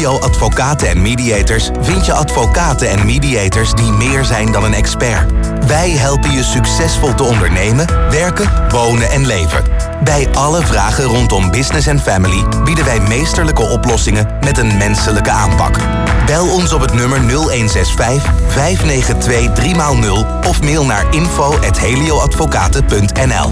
Helio Advocaten en Mediators vind je advocaten en mediators die meer zijn dan een expert. Wij helpen je succesvol te ondernemen, werken, wonen en leven. Bij alle vragen rondom business en family bieden wij meesterlijke oplossingen met een menselijke aanpak. Bel ons op het nummer 0165 592 3x0 of mail naar info@helioadvocaten.nl.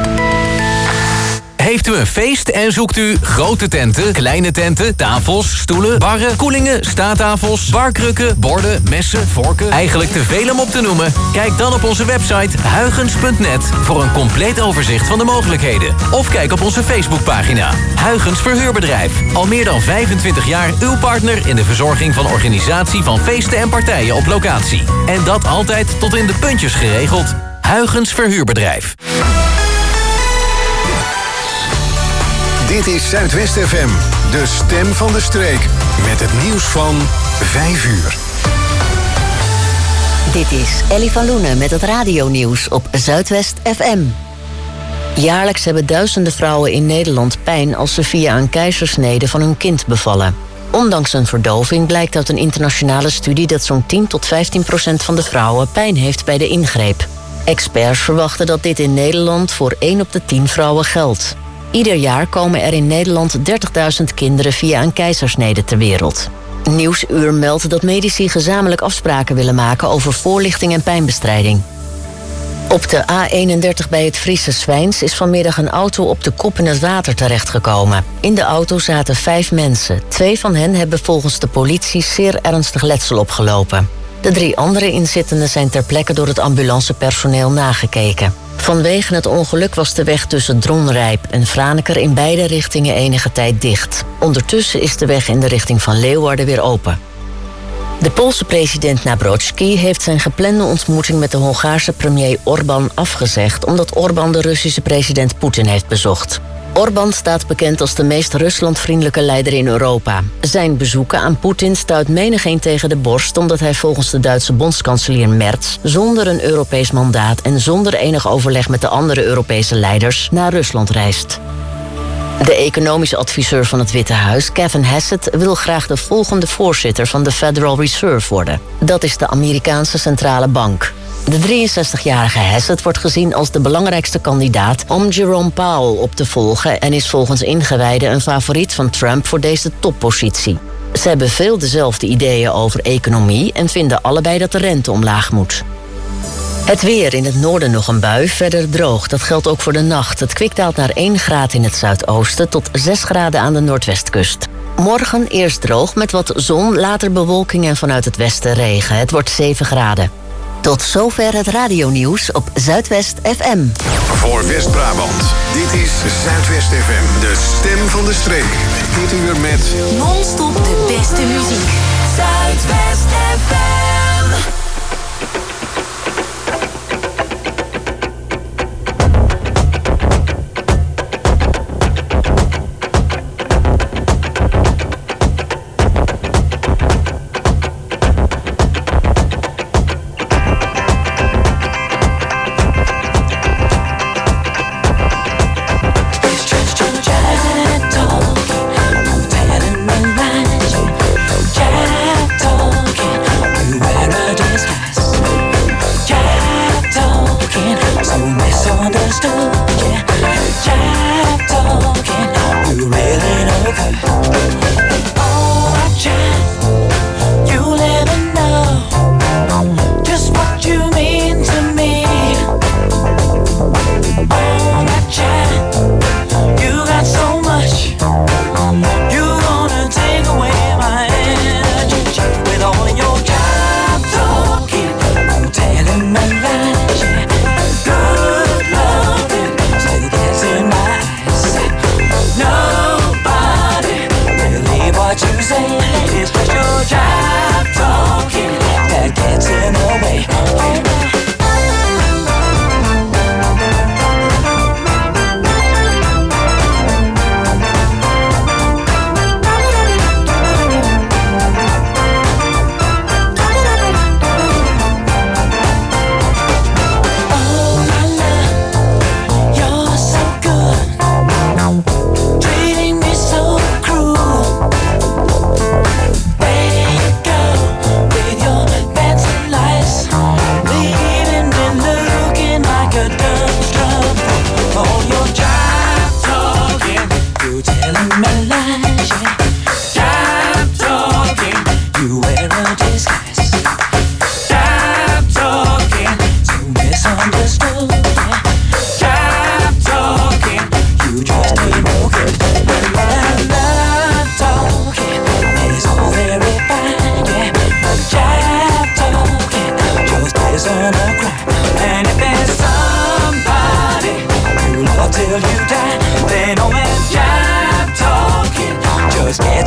Heeft u een feest en zoekt u grote tenten, kleine tenten, tafels, stoelen, barren, koelingen, staattafels, barkrukken, borden, messen, vorken? Eigenlijk te veel om op te noemen? Kijk dan op onze website huygens.net voor een compleet overzicht van de mogelijkheden. Of kijk op onze Facebookpagina. Huygens Verhuurbedrijf. Al meer dan 25 jaar uw partner in de verzorging van organisatie van feesten en partijen op locatie. En dat altijd tot in de puntjes geregeld. Huygens Verhuurbedrijf. Dit is Zuidwest FM, de stem van de streek. Met het nieuws van 5 uur. Dit is Ellie van Loenen met het radionieuws op Zuidwest FM. Jaarlijks hebben duizenden vrouwen in Nederland pijn als ze via een keizersnede van hun kind bevallen. Ondanks een verdoving blijkt uit een internationale studie dat zo'n 10 tot 15% van de vrouwen pijn heeft bij de ingreep. Experts verwachten dat dit in Nederland voor 1 op de 10 vrouwen geldt. Ieder jaar komen er in Nederland 30.000 kinderen via een keizersnede ter wereld. Nieuwsuur meldt dat medici gezamenlijk afspraken willen maken over voorlichting en pijnbestrijding. Op de A31 bij het Friese Zwijns is vanmiddag een auto op de kop in het water terechtgekomen. In de auto zaten 5 mensen. 2 van hen hebben volgens de politie zeer ernstig letsel opgelopen. De 3 andere inzittenden zijn ter plekke door het ambulancepersoneel nagekeken. Vanwege het ongeluk was de weg tussen Dronrijp en Franeker in beide richtingen enige tijd dicht. Ondertussen is de weg in de richting van Leeuwarden weer open. De Poolse president Nawrocki heeft zijn geplande ontmoeting met de Hongaarse premier Orbán afgezegd omdat Orbán de Russische president Poetin heeft bezocht. Orbán staat bekend als de meest Ruslandvriendelijke leider in Europa. Zijn bezoeken aan Poetin stuit menigeen tegen de borst omdat hij volgens de Duitse bondskanselier Merz zonder een Europees mandaat en zonder enig overleg met de andere Europese leiders naar Rusland reist. De economische adviseur van het Witte Huis, Kevin Hassett, wil graag de volgende voorzitter van de Federal Reserve worden. Dat is de Amerikaanse centrale bank. De 63-jarige Hassett wordt gezien als de belangrijkste kandidaat om Jerome Powell op te volgen en is volgens ingewijden een favoriet van Trump voor deze toppositie. Ze hebben veel dezelfde ideeën over economie en vinden allebei dat de rente omlaag moet. Het weer, in het noorden nog een bui, verder droog. Dat geldt ook voor de nacht. Het kwik daalt naar 1 graad in het zuidoosten tot 6 graden aan de noordwestkust. Morgen eerst droog met wat zon, later bewolking en vanuit het westen regen. Het wordt 7 graden. Tot zover het radionieuws op Zuidwest FM. Voor West-Brabant, dit is Zuidwest FM, de stem van de streek. Dit uur met non-stop de beste muziek. Zuidwest FM.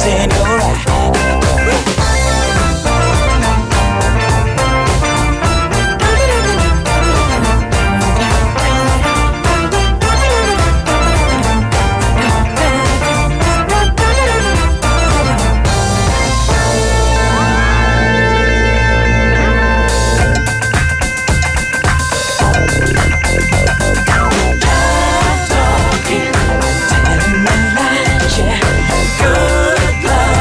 saying you're right. Good love.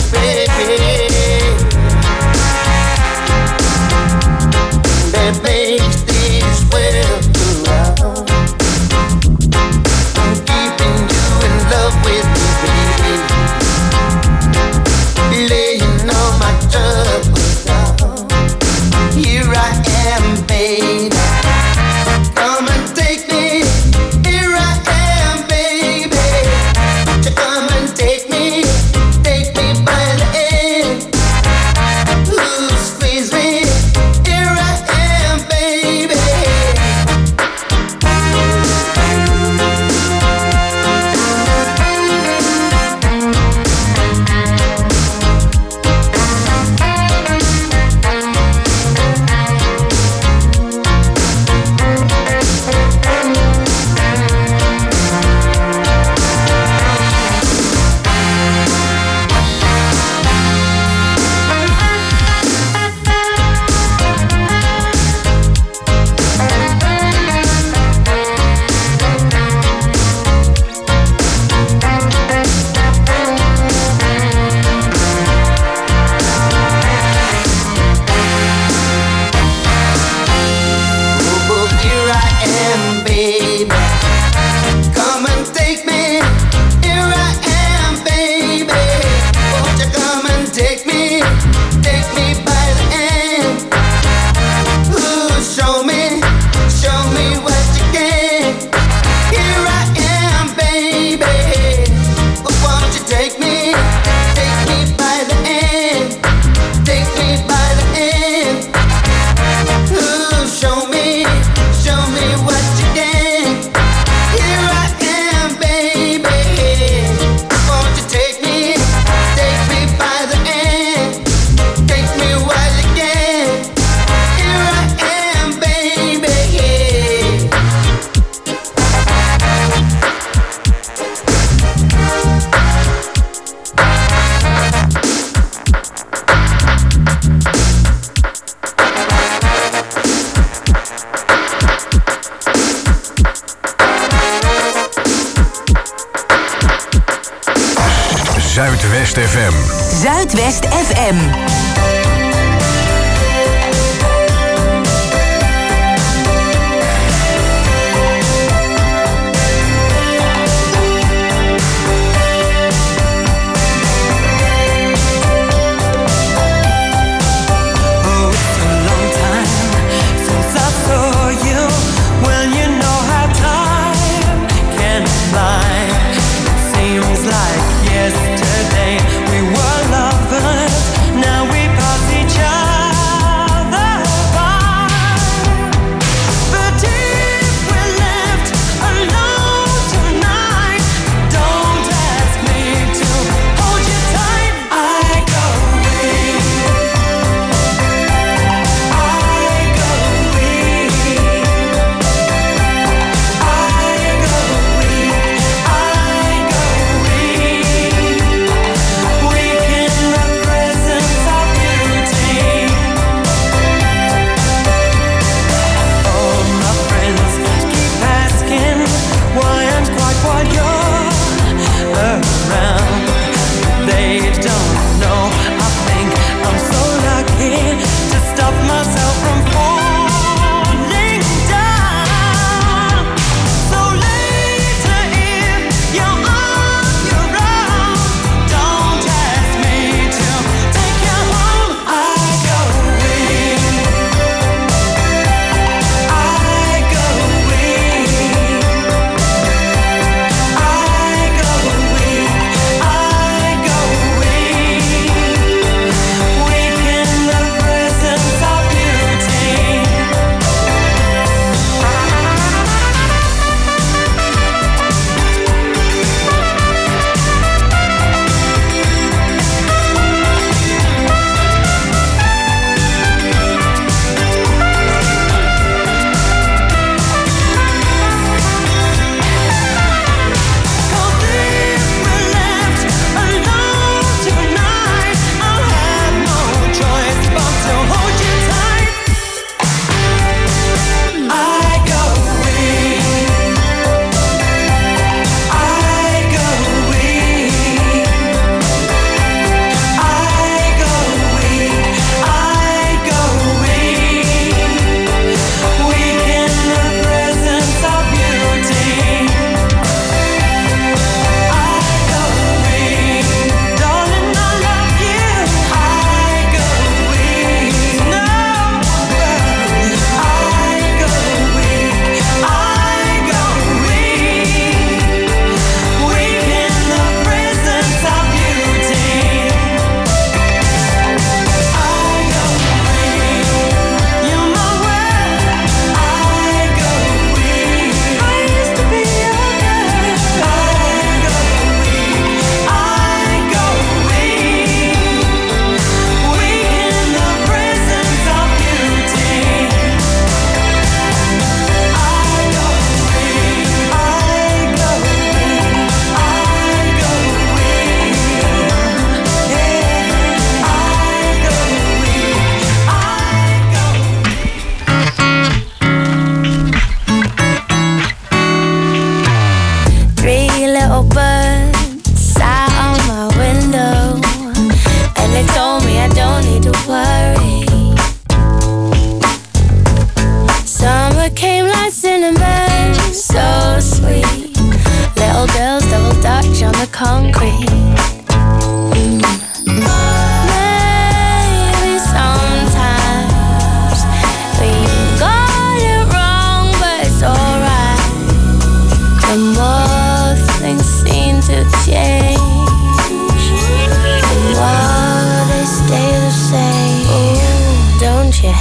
Zuidwest FM. Zuidwest FM. Yesterday we were lovers, now we pass each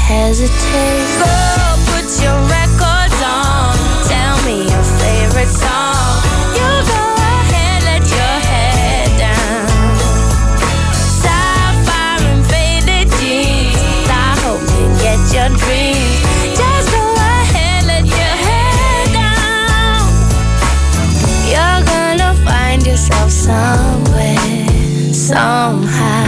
hesitate. Girl, put your records on. Tell me your favorite song. You go ahead, let your head down. Sapphire and faded jeans. I hope you get your dreams. Just go ahead, let your head down. You're gonna find yourself somewhere, somehow.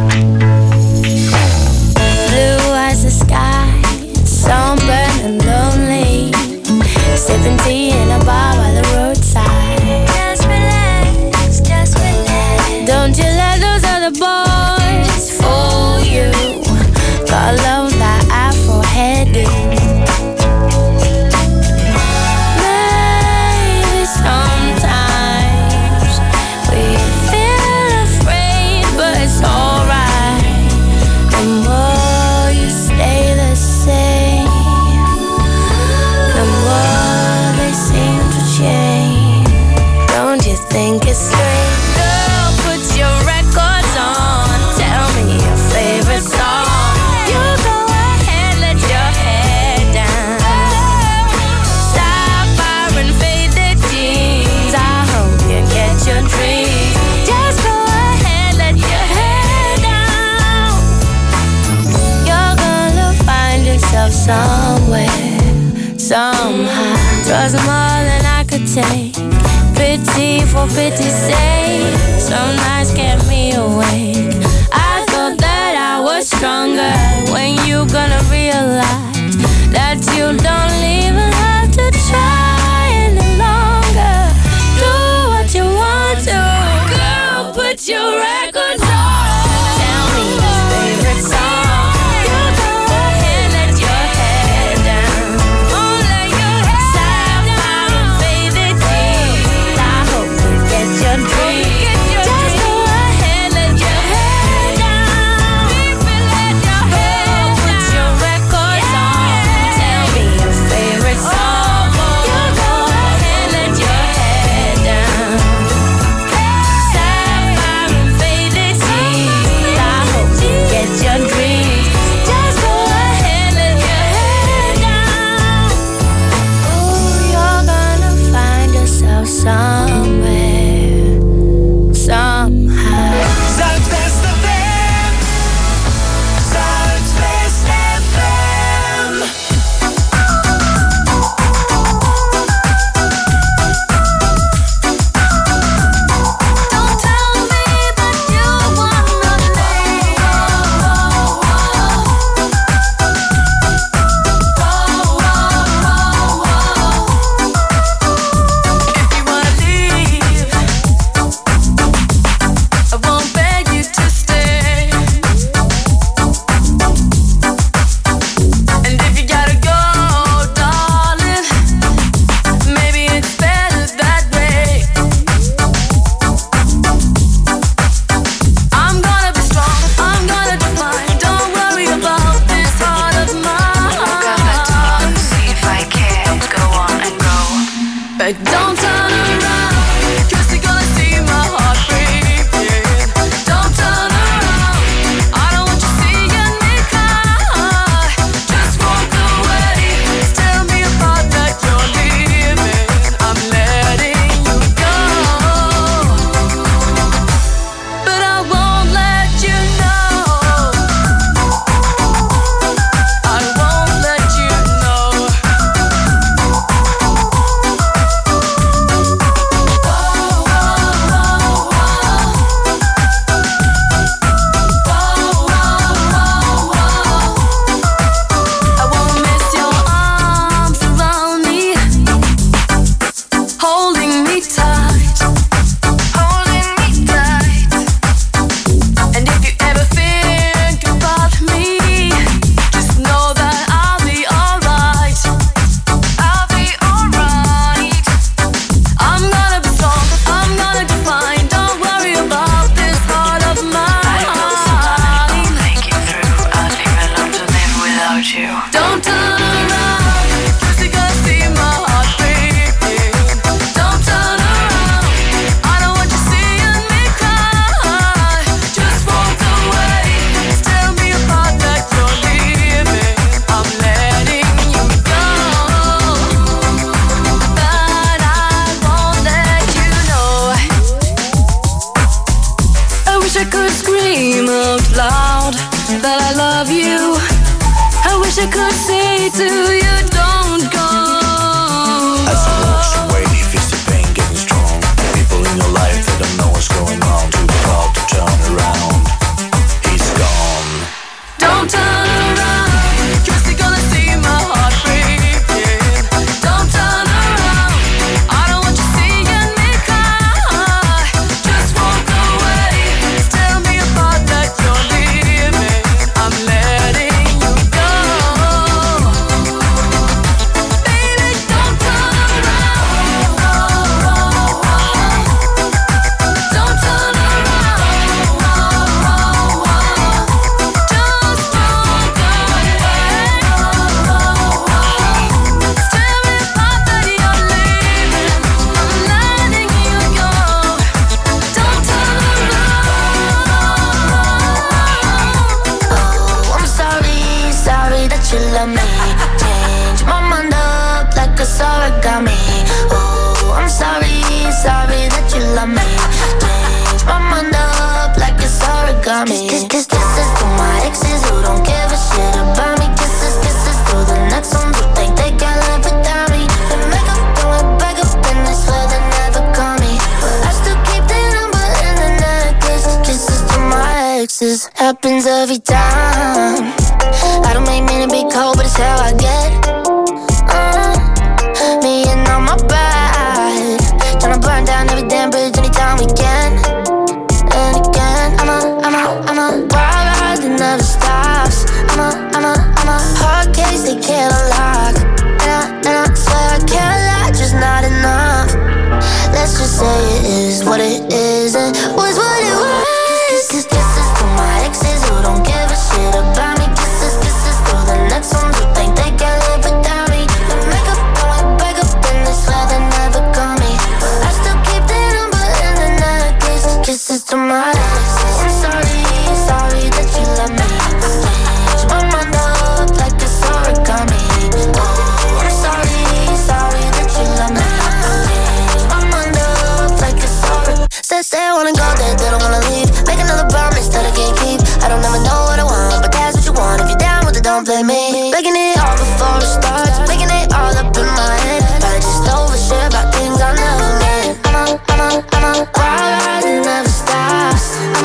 Blue as the sky, sunburned and lonely, sipping tea in a bar by the roadside. Just relax, just relax. Don't you let those other boys fool you. God love that Afro heading. Maybe sometimes we feel afraid, but it's alright. The more you stay the same, the more they seem to change. Don't you think it's strange? Girl, put your records on. Tell me your favorite song. You go ahead, let your head down. Sapphire and faded jeans. I hope you get your dreams. Just go ahead, let your head down. You're gonna find yourself somewhere, somehow. Twas more than I could take. Pity for pity's sake. Some nights kept me awake. I thought that I was stronger. When you gonna realize that you don't even have to try any longer? Do what you want to. Girl, put your records on. Tell me your favorite song. You go ahead, let your head down. Oh, let your head down. Sapphire and faded jeans. I hope you get your dreams. Just go could say to you, don't go. As he walks away, he feels the pain getting strong. People in your life, they don't know what's going on. Too proud to turn around. He's gone. Don't turn around, 'cause you're gonna see my heart breaking. Don't turn around, I don't want you seeing me cry. Just walk away, tell me apart that you're leaving. I'm letting you go. Baby, don't turn around. Don't turn you love me, change my mind up like a origami. Oh, I'm sorry, sorry that you love me, change my mind up like it's origami. Kisses to my exes who don't give a shit about me. Kisses to the next ones who think they can live without me. They make up and we back up and they swear they never call me, but I still keep their number in the necklace. Kisses to my exes happens every time. I don't make me to be cold, but it's how I get. Me and all my pride, tryna burn down every damn bridge anytime we can. And again, I'm a wild ride that never stops. I'm a hard case they can't unlock. And I swear I can't lie, just not enough. Let's just say it is what it is and was what it was. Kisses to my exes who don't give a shit about me. Next ones who think they can live without me. They make up and we back up and they swear they never call me, but I still keep their number in the necklace. Kisses to my exes. I'm sorry, sorry that you love me, change my mind up like it's origami. Oh, I'm sorry, sorry that you love me, change my mind up like it's origami. Say I wanna go there, they don't wanna leave. Make another promise that I can't keep. I don't ever know what I want, but that's what you want. If you're down with it, don't blame me. Making it all before it starts, making it all up in my head. I just overshare about things I never meant. I'm a wild ride that never stops.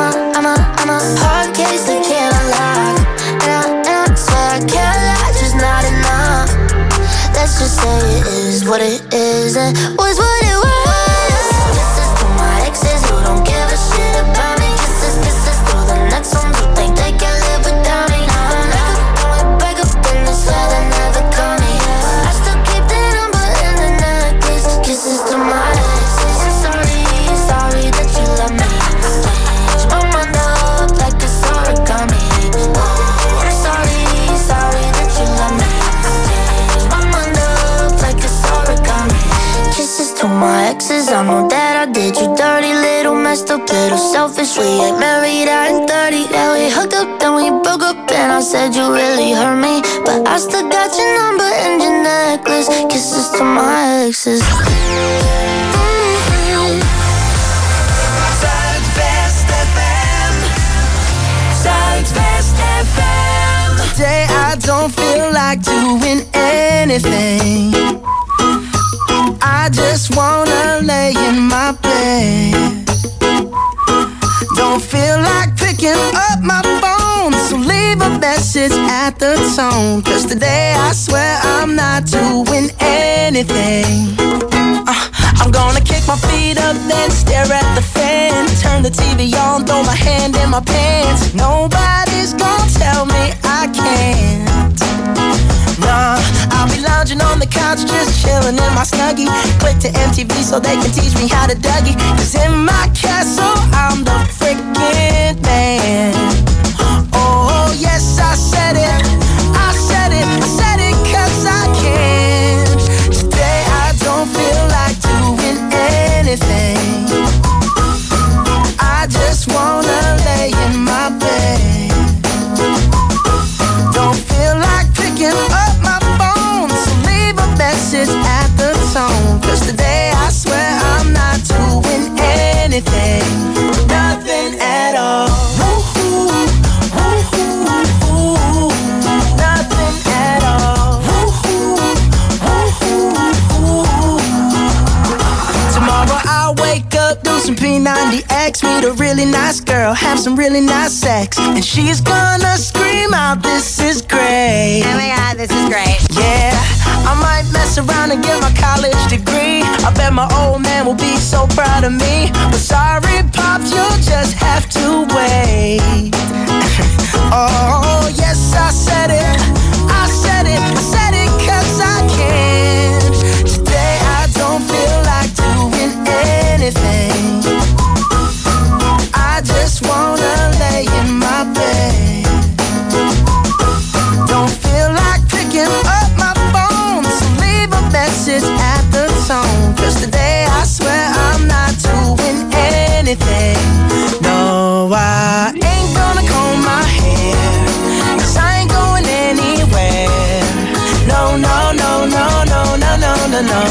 I'm a hard case they can't unlock. And I swear I can't lie, just not enough. Let's just say it is what it is and was what it was. Kisses to my exes who don't give a shit about me. Kisses to the next ones who think they can live without me. Back up and they swear they never call me, I still keep their number in the necklace. Kisses to my exes. I'm sorry, sorry that you love me, change my mind up like it's origami. Oh, I'm sorry, sorry that you love me, change my mind up like it's origami. Kisses to my exes, I know that I did you dirty, little messed up, little selfish. We ain't married, I ain't 30. Yeah, we hooked up, then we broke up, and I said you really hurt me, but I still got your number and your necklace. Kisses to my exes. Zuidwest FM. Zuidwest FM. Today I don't feel like doing anything. I just wanna lay in my bed. Don't feel like picking up my phone, so leave a message at the tone. 'Cause today I swear I'm not doing anything. I'm gonna kick my feet up, then stare at the fan. Turn the TV on, throw my hand in my pants. Nobody's gonna tell me I can't. Nah, I'll be lounging on the couch, just chilling in my Snuggie. Click to MTV so they can teach me how to Dougie. 'Cause in my castle, I'm the freaking man. Oh, yes, I said it. I said it. I said it 'cause I can. Today I don't feel like doing anything. I just wanna lay in my bed. Don't feel like picking up my phone, so leave a message at the tone. 'Cause today I swear I'm not doing anything. Nothing at all. Nothing at all. really nice girl, have some really nice sex, and she's gonna scream out, this is great. Oh my God, this is great. Yeah, I might mess around and get my college degree. I bet my old man will be so proud of me. But sorry, Pops, you'll just have to wait. Oh, yes, I said it. I said it. I said it 'cause I can. Today I don't feel like doing anything. I just wanna lay in my bed. Don't feel like picking up my phone, so leave a message at the tone. 'Cause today I swear I'm not doing anything. No, I ain't gonna comb my hair, 'cause I ain't going anywhere. No, no, no, no, no, no, no, no, no.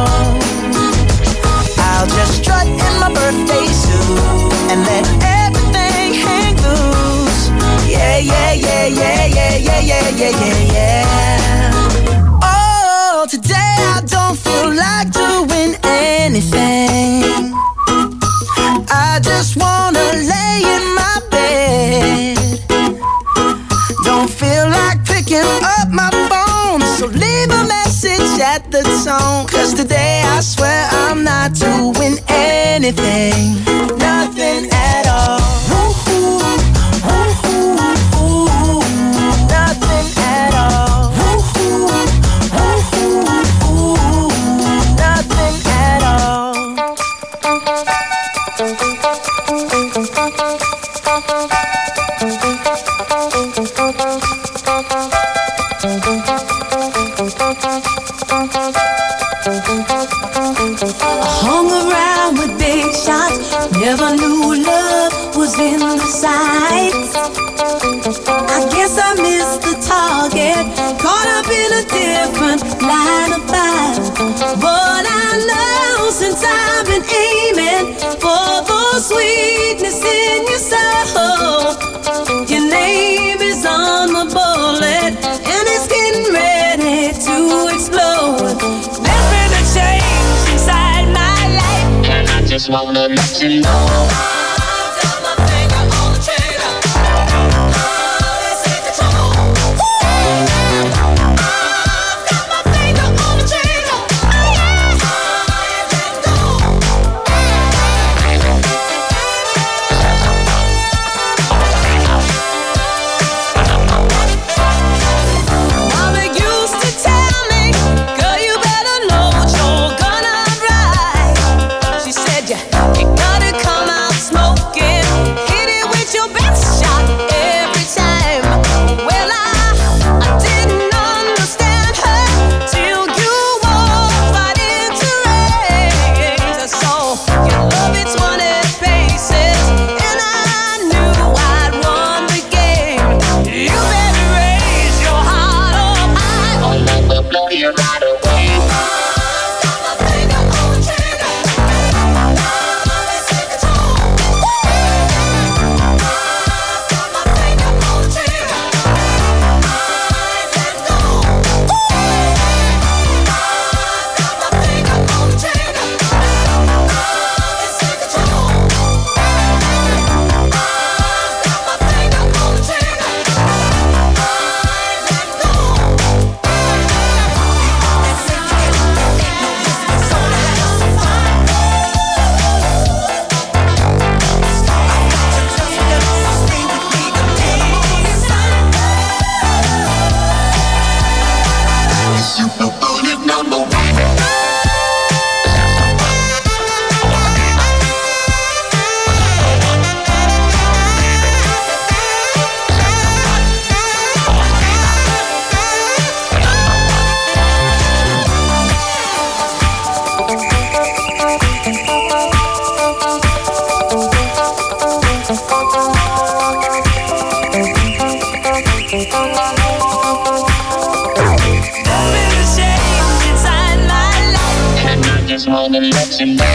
I'll just strut in my birthday suit and let everything hang loose. Yeah, yeah, yeah, yeah, yeah, yeah, yeah, yeah, yeah, yeah. Oh, today I don't feel like doing anything. I just wanna lay in my bed. Don't feel like picking up my phone, so leave a message at the tone. 'Cause today I swear I'm not doing anything. Nothing at all. Woo-hoo, woo-hoo, woo-hoo. Nothing at all. Woo-hoo, woo-hoo, woo-hoo. Nothing at all. Hung around with big shots, never knew love was in the sights. I guess I missed the target, caught up in a different line of fire. But I know since I've been aiming for the sweetness in your soul, your name is on the bullet and it's getting ready to explode. There's been a change inside my life, and I just wanna let you know. I've got my finger on the trigger. Let's take control. I've got my finger on the trigger. Let go. Mama used to tell me, girl, you better know what you're gonna ride. She said you gotta come out smoking, hit it with your best shot every time. Well, I didn't understand her till you walked right into range. So your love it 20 paces, and I knew I'd won the game. You better raise your heart up high, or let me blow you right away. Got my finger on the trigger. Let's take control. Got my finger on the trigger. Let go. Got my finger on the trigger. Let's take control. Got my finger on the trigger. Let go. just wanna let you know.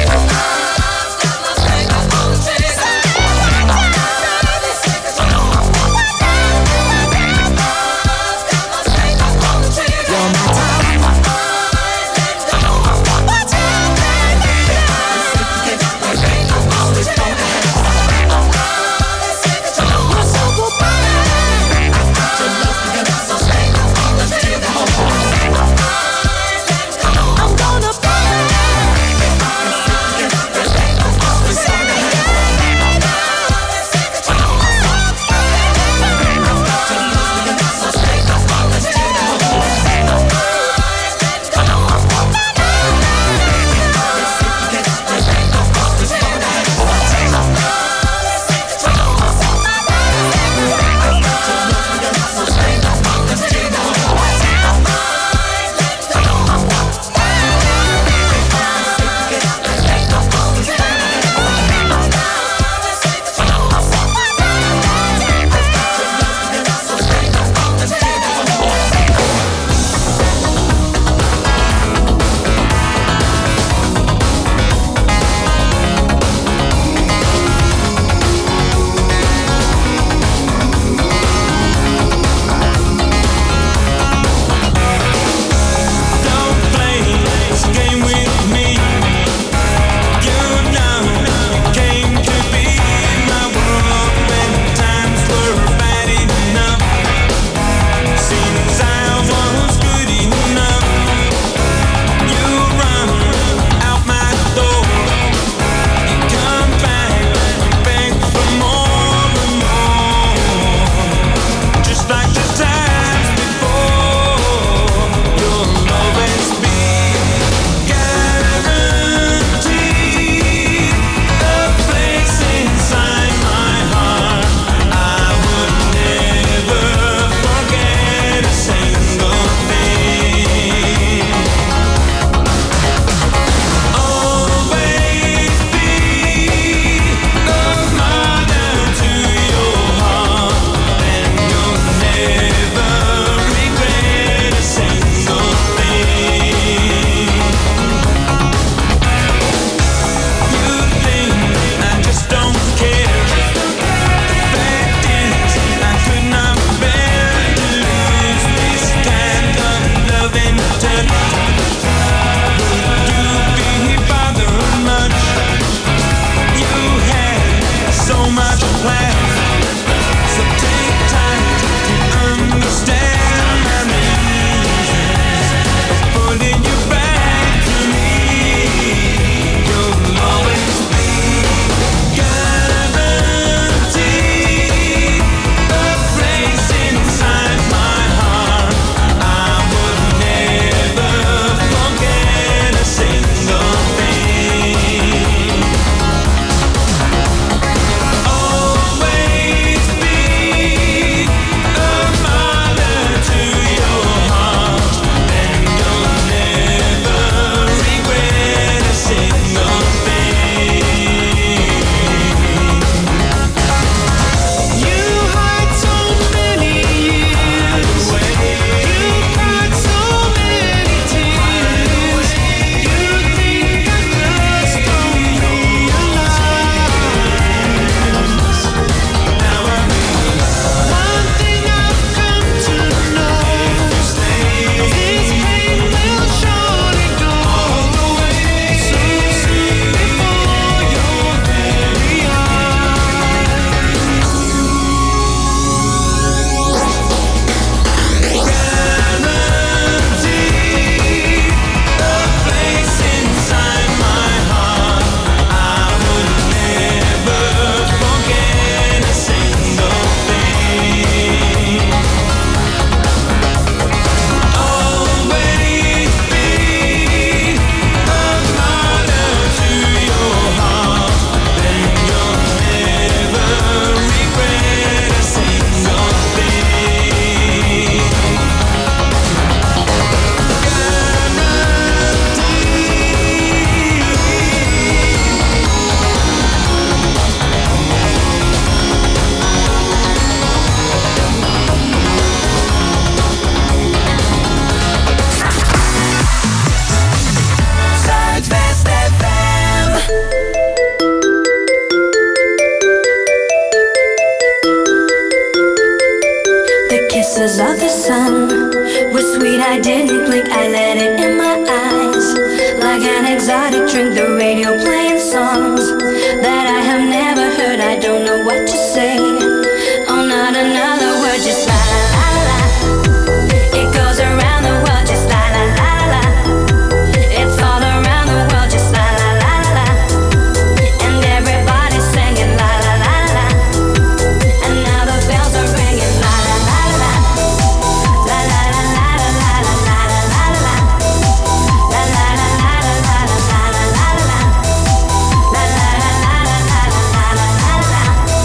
kisses of the sun were sweet, I didn't blink, I let it in my eyes. Like an exotic drink, the radio playing songs that I have never heard, I don't know what to say. Oh, not another word, just la la la la. It goes around the world, just la la la la. It's all around the world, just la la la la. And everybody's singing la la la la. And now the bells are ringing la la la la. La la la la la la la la la la. La la la la la la la la la la. La la la la la la la la la.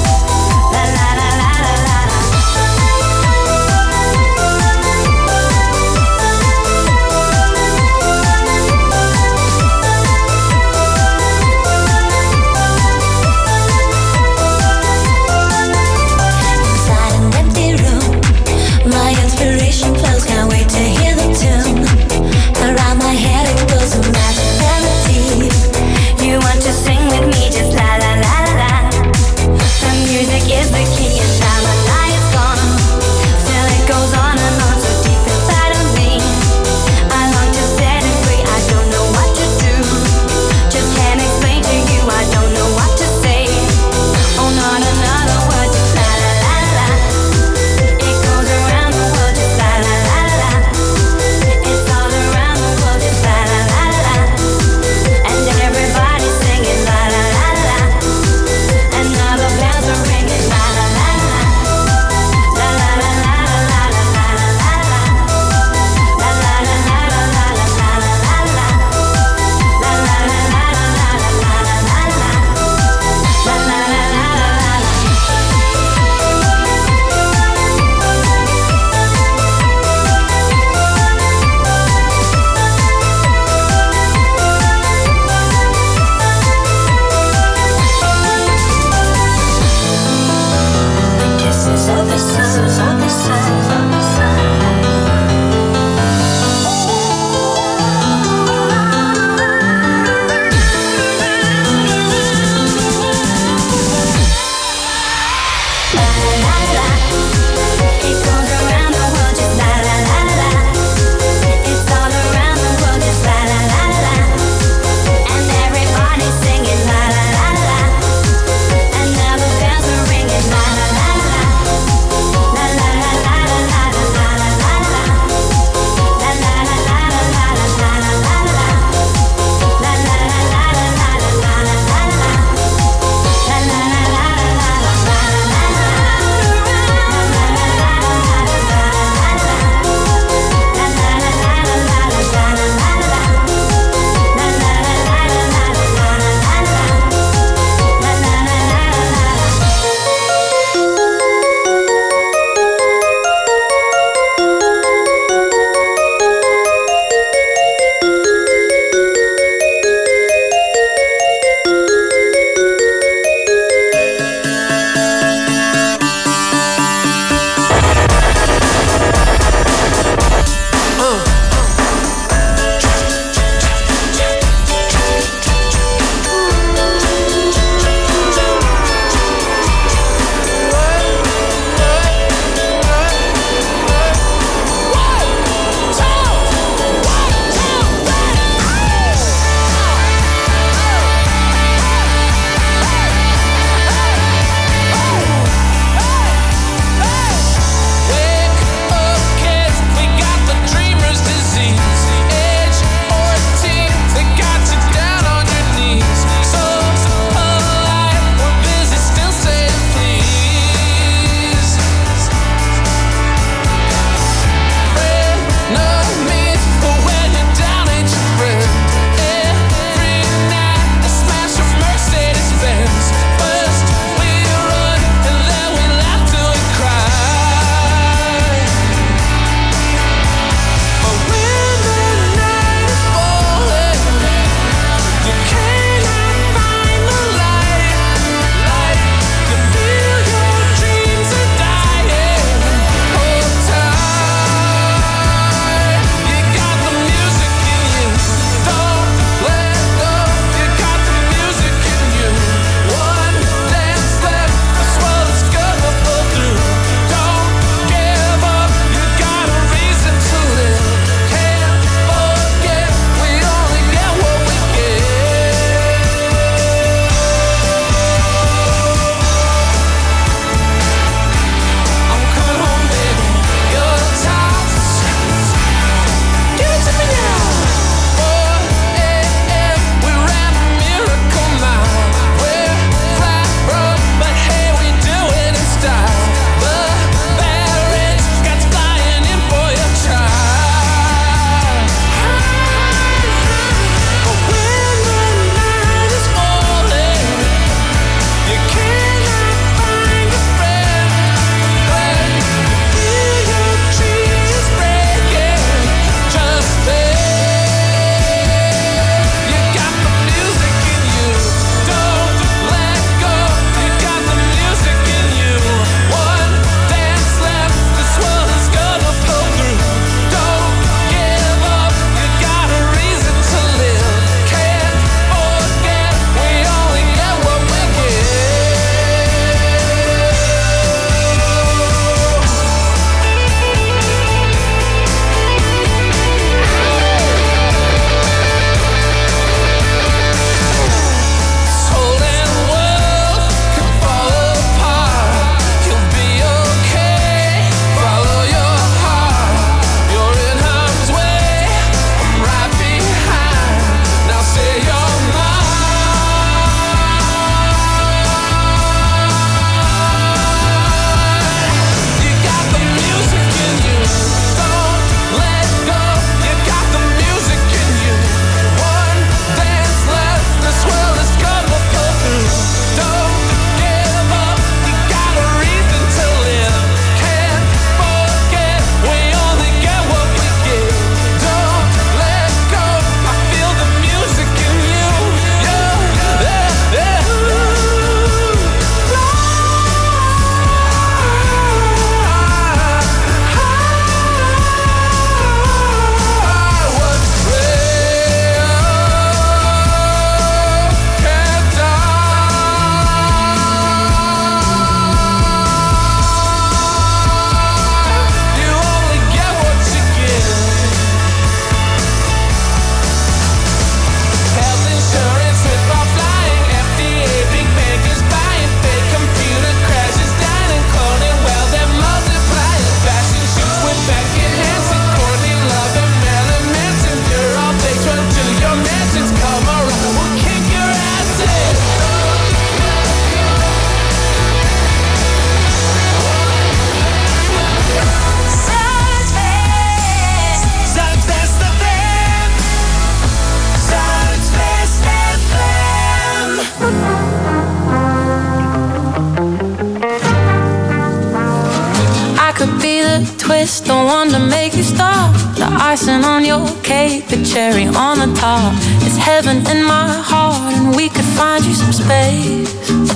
could be the twist, the one to make you stop. The icing on your cake, the cherry on the top. It's heaven in my heart, and we could find you some space.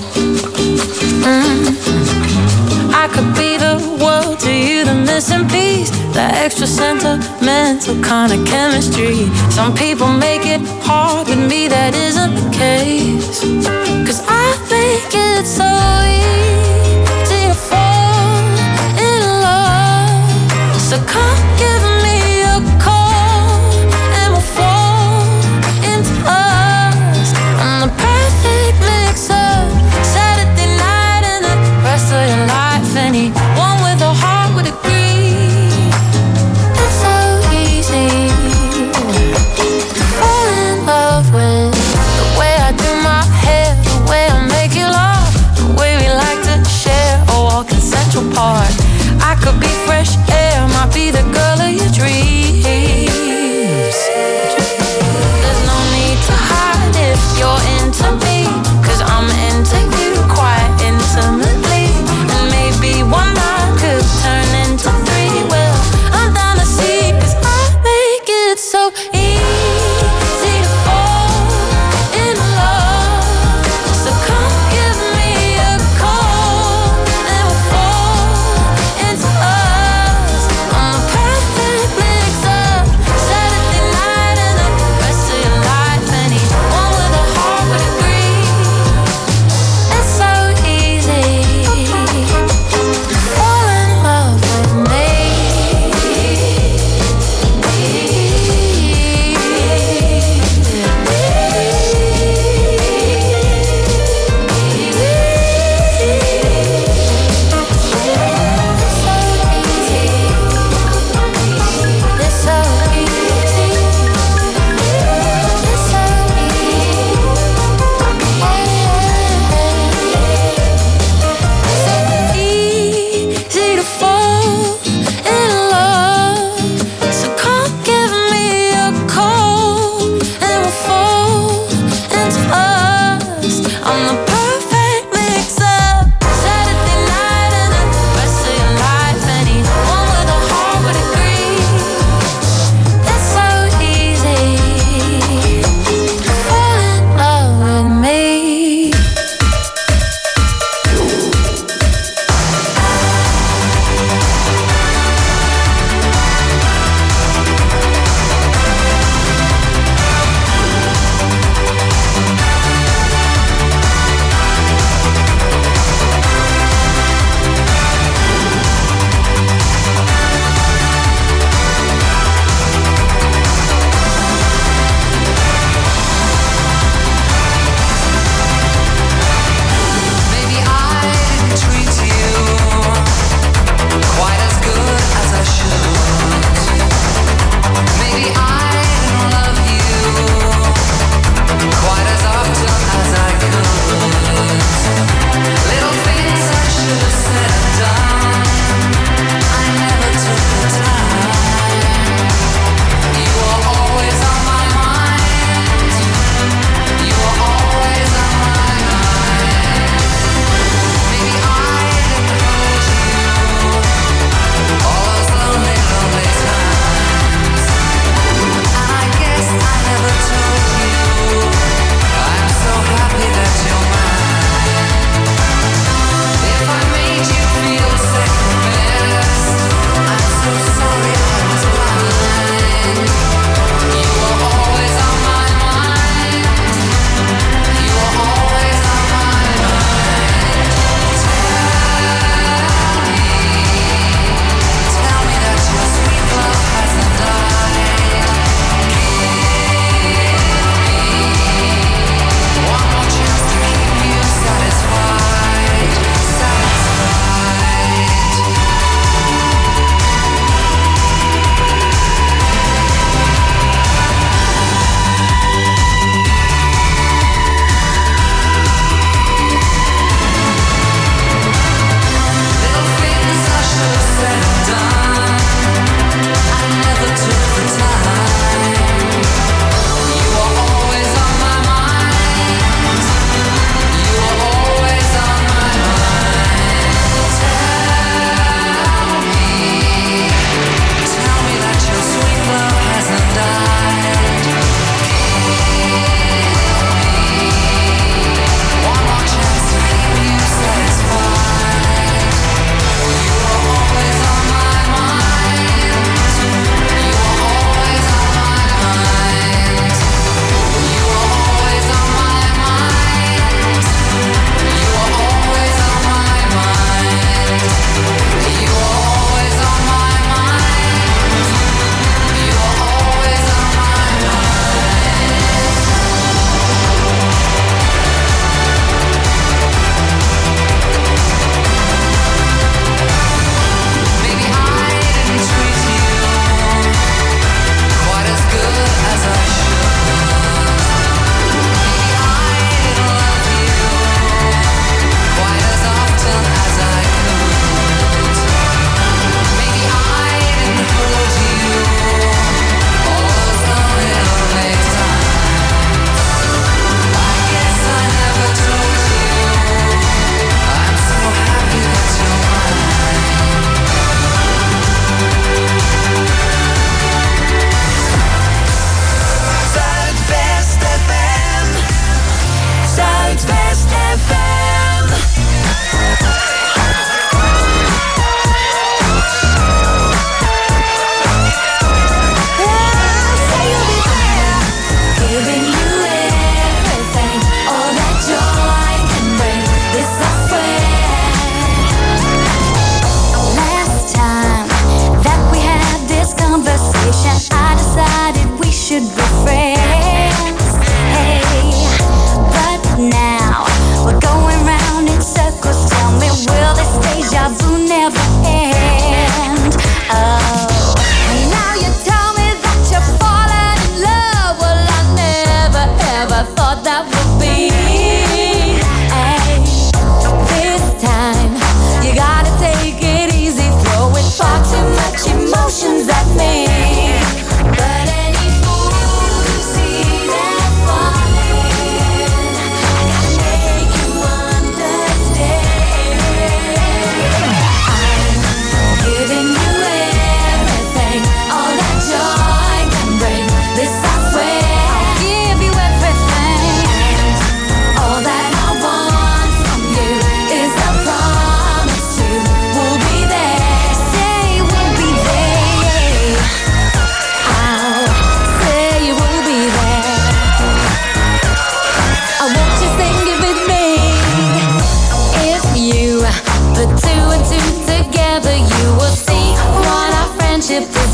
I could be the world to you, the missing piece, the extra sentimental kind of chemistry. Some people make it hard, with me that isn't the case. 'Cause I think it's so easy to fall in love. So come give me a call and we'll fall into us. I'm the perfect mix of Saturday night and the rest of your life. Anyone with a heart would agree. It's so easy to fall in love with the way I do my hair, the way I make you laugh, the way we like to share a walk in Central Park. I could be fresh air, might be the girl of your dreams. There's no need to hide if you're into me, 'cause I'm into you quite intimately. And maybe one night could turn into three. Well, I'm down to see, 'cause I make it so easy to fall in love. So come give me a call and we'll fall into us. I'm the perfect mix of Saturday night and the rest of your life. Anyone with a heart would agree. It's so easy.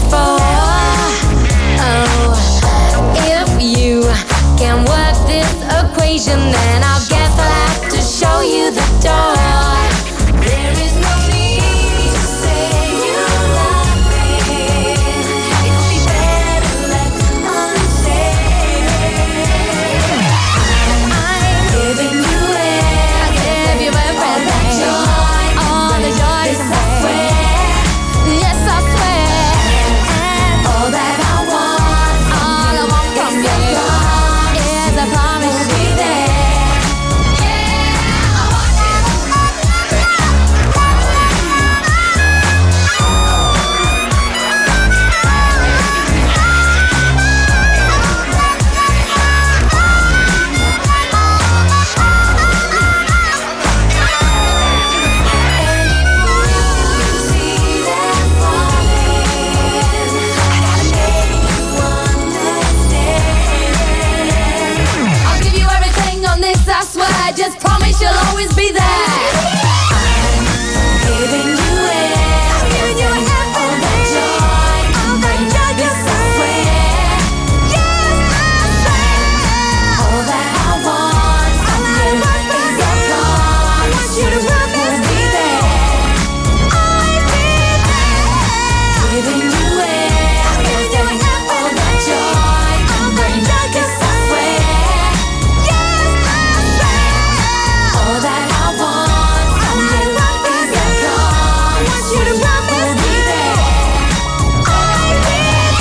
before. Oh, if you can work this equation, then I guess I'll have to show you the door. There is no need to say you love me. It would be better left unsaid. I'm giving you everything, all the joy, yes I swear, yes I swear. And all that I want from you is a promise to be there. Yeah, I want you. I'll give you everything on this, I swear. I just promise you'll always be there. I'm giving you everything, all the joy, yes I swear, yes I swear. All that I want from you is a promise you will be there. I'll be there. Giving you everything, all the joy, yes I swear, yes I swear. All that I want from you is a promise you will be there. I'll be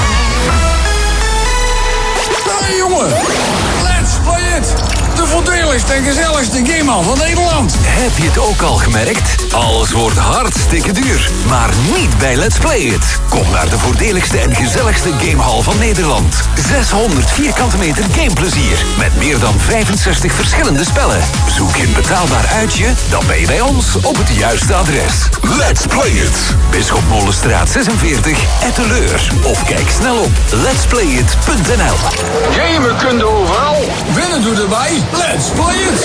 there. Hey jongen, let's play it! De voordeligste en gezelligste gamehal van Nederland. Heb je het ook al gemerkt? Alles wordt hartstikke duur. Maar niet bij Let's Play It. Kom naar de voordeligste en gezelligste gamehal van Nederland. 600 vierkante meter gameplezier. Met meer dan 65 verschillende spellen. Zoek je een betaalbaar uitje? Dan ben je bij ons op het juiste adres. Let's Play It. Bisschopmolenstraat 46, Etteleur. Of kijk snel op letsplayit.nl. Gamen kun je overal. Winnen doe erbij. Let's play it!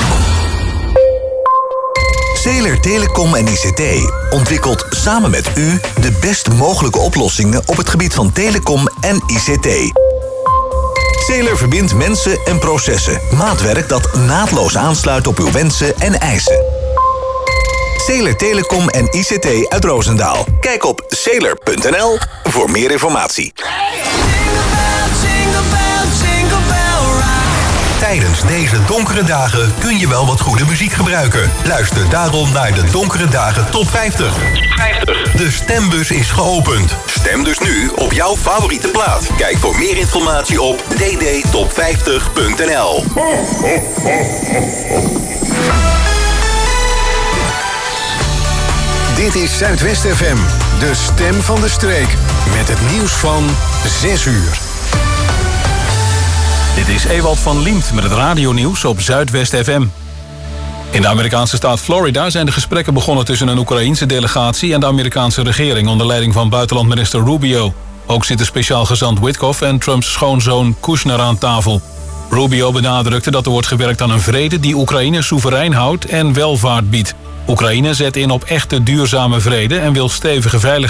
Zeeler Telecom en ICT ontwikkelt samen met u de best mogelijke oplossingen op het gebied van telecom en ICT. Zeeler verbindt mensen en processen. Maatwerk dat naadloos aansluit op uw wensen en eisen. Zeeler Telecom en ICT uit Roosendaal. Kijk op zeeler.nl voor meer informatie. Tijdens deze donkere dagen kun je wel wat goede muziek gebruiken. Luister daarom naar de Donkere Dagen Top 50. De stembus is geopend. Stem dus nu op jouw favoriete plaat. Kijk voor meer informatie op ddtop50.nl. Dit is Zuidwest FM, de stem van de streek. Met het nieuws van 6 uur. Dit is Ewald van Liemt met het radionieuws op Zuidwest FM. In de Amerikaanse staat Florida zijn de gesprekken begonnen tussen een Oekraïense delegatie en de Amerikaanse regering onder leiding van buitenlandminister Rubio. Ook zitten speciaal gezant Witkoff en Trumps schoonzoon Kushner aan tafel. Rubio benadrukte dat er wordt gewerkt aan een vrede die Oekraïne soeverein houdt en welvaart biedt. Oekraïne zet in op echte duurzame vrede en wil stevige veiligheid.